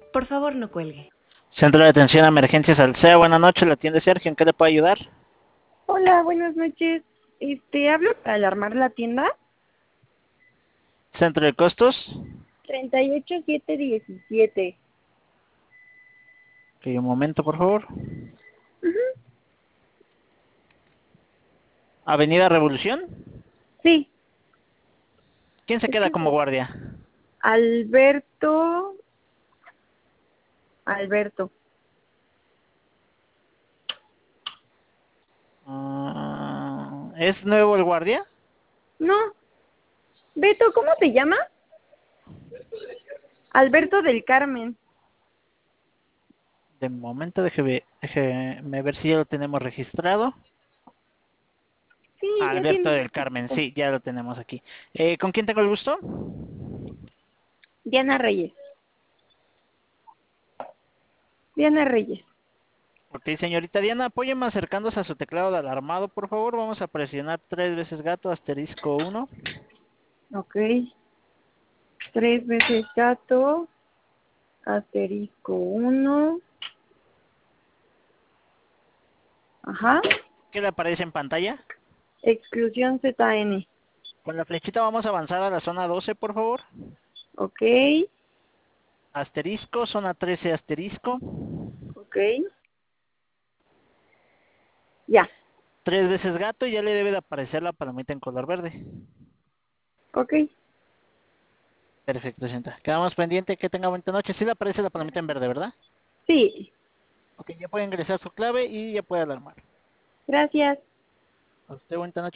Por favor, no cuelgue. Centro de Atención a Emergencias Alsea, buenas noches, la atiende Sergio, ¿en qué le puedo ayudar? Hola, buenas noches. Hablo para alarmar la tienda. Centro de Costos. 38717. Ok, un momento, por favor. Ujú. Avenida Revolución. Sí, ¿Quién se es queda que como guardia? Alberto. Alberto. ¿Es nuevo el guardia? No, Beto, ¿cómo te llamas? Alberto del Carmen. De momento, déjeme ver si ya lo tenemos registrado. Sí, ya Alberto tiene del mucho Carmen, tiempo. sí, ya lo tenemos aquí. ¿Con quién tengo el gusto? Diana Reyes. Diana Reyes. Ok, señorita Diana, apóyeme acercándose a su teclado de alarmado, por favor. Vamos a presionar 3 veces gato, asterisco 1. Ok. 3 veces gato. Asterisco 1. Ajá. ¿Qué le aparece en pantalla? Exclusión ZN. Con la flechita vamos a avanzar a la zona 12, por favor. Ok. Asterisco, zona 13, asterisco. Ok. Ya. 3 veces gato y ya le debe de aparecer la palomita en color verde. Ok. Perfecto, señorita. Quedamos pendiente, que tenga buena noche. Sí le aparece la palomita en verde, ¿verdad? Sí. Ok, ya puede ingresar su clave y ya puede alarmar. Gracias. A usted buena noche.